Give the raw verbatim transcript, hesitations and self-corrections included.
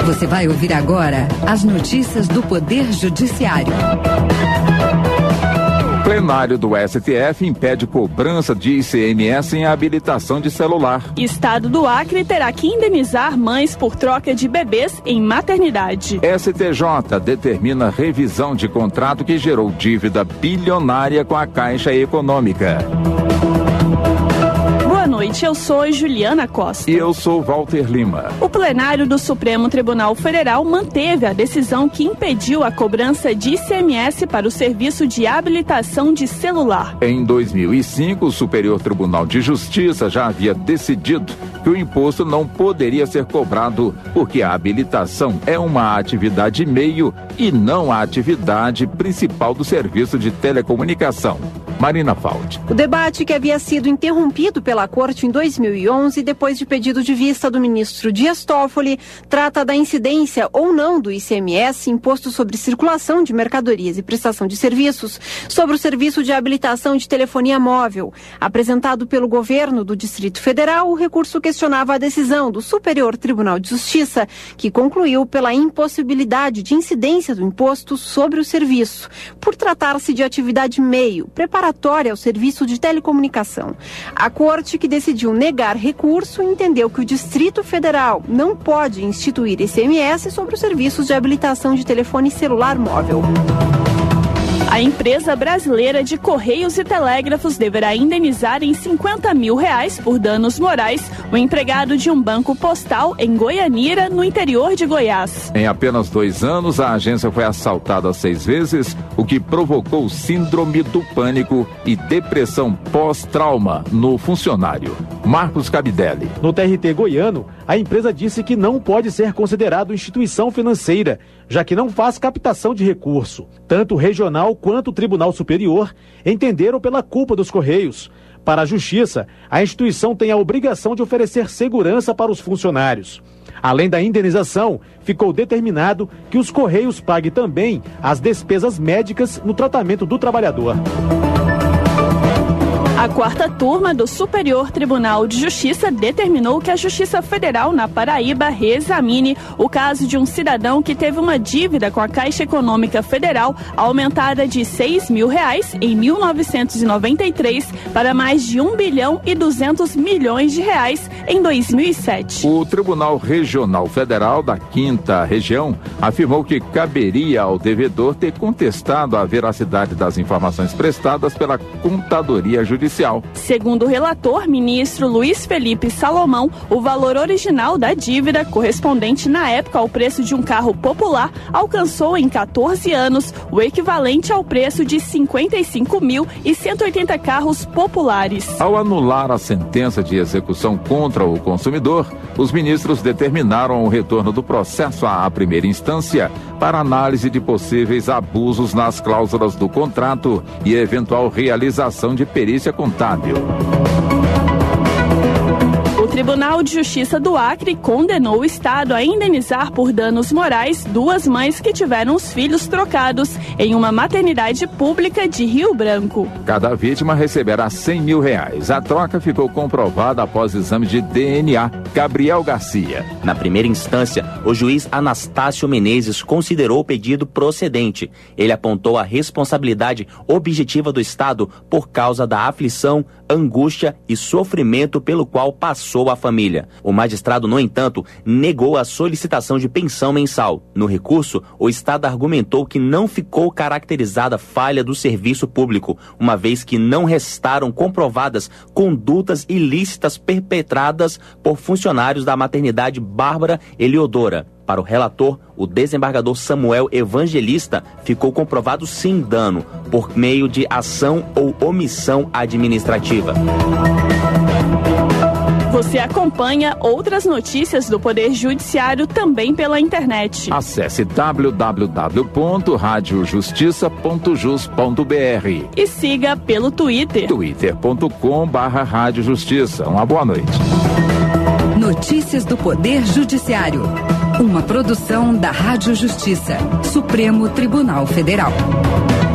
Você vai ouvir agora as notícias do Poder Judiciário. Plenário do S T F impede cobrança de I C M S em habilitação de celular. Estado do Acre terá que indenizar mães por troca de bebês em maternidade. S T J determina revisão de contrato que gerou dívida bilionária com a Caixa Econômica. Boa noite, eu sou Juliana Costa. E eu sou Walter Lima. O plenário do Supremo Tribunal Federal manteve a decisão que impediu a cobrança de I C M S para o serviço de habilitação de celular. Em dois mil e cinco, o Superior Tribunal de Justiça já havia decidido que o imposto não poderia ser cobrado porque a habilitação é uma atividade meio e não a atividade principal do serviço de telecomunicação. Marina Faldi. O debate, que havia sido interrompido pela Corte em dois mil e onze, depois de pedido de vista do ministro Dias Toffoli, trata da incidência ou não do I C M S, Imposto sobre Circulação de Mercadorias e Prestação de Serviços, sobre o serviço de habilitação de telefonia móvel. Apresentado pelo governo do Distrito Federal, o recurso questionava a decisão do Superior Tribunal de Justiça, que concluiu pela impossibilidade de incidência do imposto sobre o serviço, por tratar-se de atividade meio, preparatória ao serviço de telecomunicação. A Corte, que decidiu negar recurso, entendeu que o Distrito Federal não pode instituir I C M S sobre os serviços de habilitação de telefone celular móvel. A empresa brasileira de Correios e Telégrafos deverá indenizar em cinquenta mil reais por danos morais o empregado de um banco postal em Goianira, no interior de Goiás. Em apenas dois anos, a agência foi assaltada seis vezes, o que provocou síndrome do pânico e depressão pós-trauma no funcionário. Marcos Cabidelli. No T R T goiano, a empresa disse que não pode ser considerado instituição financeira, já que não faz captação de recurso. Tanto o regional quanto o Tribunal Superior entenderam pela culpa dos Correios. Para a Justiça, a instituição tem a obrigação de oferecer segurança para os funcionários. Além da indenização, ficou determinado que os Correios paguem também as despesas médicas no tratamento do trabalhador. A quarta turma do Superior Tribunal de Justiça determinou que a Justiça Federal na Paraíba reexamine o caso de um cidadão que teve uma dívida com a Caixa Econômica Federal aumentada de seis mil reais em mil novecentos e noventa e três para mais de um bilhão e duzentos milhões de reais em dois mil e sete. O Tribunal Regional Federal da Quinta Região afirmou que caberia ao devedor ter contestado a veracidade das informações prestadas pela Contadoria Judicial. Segundo o relator, ministro Luiz Felipe Salomão, o valor original da dívida, correspondente na época ao preço de um carro popular, alcançou em quatorze anos o equivalente ao preço de cinquenta e cinco mil e cento e oitenta carros populares. Ao anular a sentença de execução contra o consumidor, os ministros determinaram o retorno do processo à primeira instância para análise de possíveis abusos nas cláusulas do contrato e eventual realização de perícia contábil. O Tribunal de Justiça do Acre condenou o Estado a indenizar por danos morais duas mães que tiveram os filhos trocados em uma maternidade pública de Rio Branco. Cada vítima receberá cem mil reais. A troca ficou comprovada após exame de D N A. Gabriel Garcia. Na primeira instância, o juiz Anastácio Menezes considerou o pedido procedente. Ele apontou a responsabilidade objetiva do Estado por causa da aflição, angústia e sofrimento pelo qual passou a família. O magistrado, no entanto, negou a solicitação de pensão mensal. No recurso, o Estado argumentou que não ficou caracterizada falha do serviço público, uma vez que não restaram comprovadas condutas ilícitas perpetradas por funcionários da maternidade Bárbara Eliodora. Para o relator, o desembargador Samuel Evangelista, ficou comprovado sim dano por meio de ação ou omissão administrativa. Você acompanha outras notícias do Poder Judiciário também pela internet. Acesse w w w ponto rádio justiça ponto jus ponto b r e siga pelo Twitter. twitter ponto com barra rádio justiça. Uma boa noite. Notícias do Poder Judiciário. Uma produção da Rádio Justiça, Supremo Tribunal Federal.